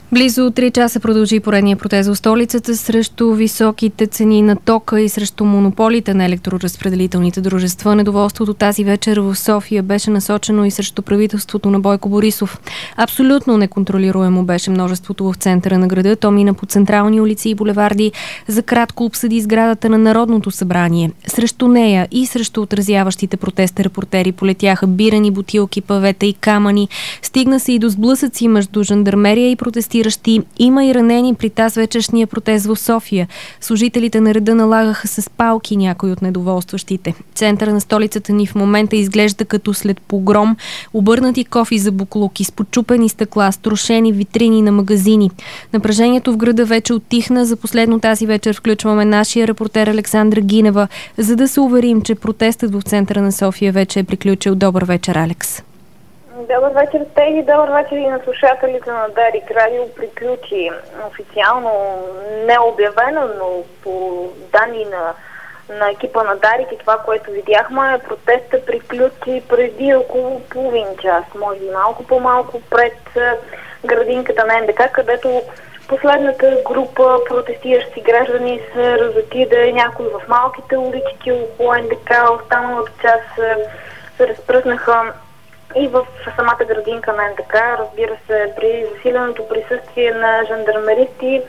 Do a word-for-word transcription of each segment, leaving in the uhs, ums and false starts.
Близо три часа продължи поредния протест в столицата срещу високите цени на тока и срещу монополите на електроразпределителните дружества. Недоволството тази вечер в София беше насочено и срещу правителството на Бойко Борисов. Абсолютно неконтролируемо беше множеството в центъра на града. То мина по централни улици и булеварди. За кратко обсъди сградата на Народното събрание. Срещу нея и срещу отразяващите протеста репортери полетяха бирани бутилки, павета и камъни. Стигна се и до сблъсъци между жандармерия и протестиращи. Има и ранени при тази вечершния протест в София. Служителите на реда налагаха с палки някои от недоволстващите. Центъра на столицата ни в момента изглежда като след погром, обърнати кофи за буклук, изпочупени стъкла, строшени витрини на магазини. Напрежението в града вече оттихна. За последно тази вечер включваме нашия репортер Александра Гинева, за да се уверим, че протестът в центъра на София вече е приключил. Добър вечер, Алекс. Добър вечер, Теги. Добър вечер и на слушателите на Дарик Радио. Приключи официално необявено, но по данни на, на екипа на Дарик и това, което видяхме, протестът приключи преди около половин час, може би малко по-малко пред градинката на НДК, където последната група протестиращи граждани се разотиде някои в малките улички около НДК, останалата част се разпръснаха и в самата градинка на НДК, разбира се, при засиленото присъствие на жандармеристи,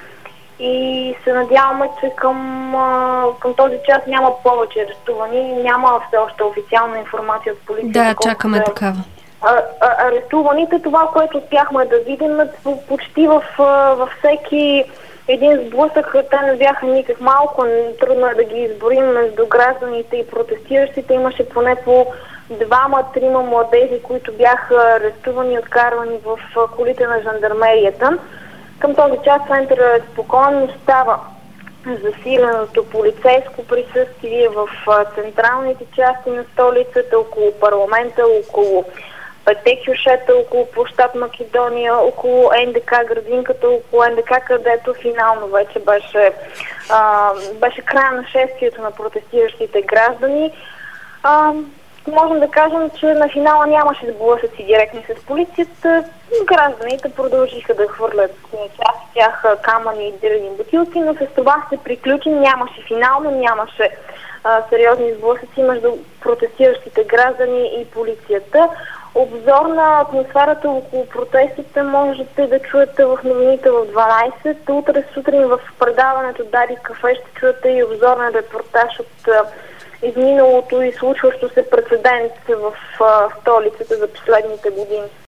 и се надяваме, че към, към този час няма повече арестувани. Няма все още официална информация от полицията. Да, чакаме такава. А, а, арестуваните, това, което успяхме да видим, почти в, във всеки един сблъсък, те не бяха никак малко, трудно е да ги изборим между гражданите и протестиращите. Имаше поне по двама-трима младежи, които бяха арестувани и откарвани в колите на жандармерията. Към този час центъра е спокойно, става засиленото полицейско присъствие в централните части на столицата, около парламента, около петте кюшета, около площад Македония, около НДК, градинката около НДК, където финално вече беше, а, беше края на шествието на протестиращите граждани. А, Можем да кажем, че на финала нямаше сблъсъци директни с полицията. Гражданите продължиха да хвърлят част от тях камъни и дървени бутилки, но с това се приключи. Нямаше финално, нямаше а, сериозни сблъсъци между протестиращите граждани и полицията. Обзор на атмосферата около протестите можете да чуете в новините в дванайсет. Утре сутрин в предаването Дарик Кафе ще чуете и обзорен репортаж от изминалото и случващо се прецедент в а, столицата за последните години.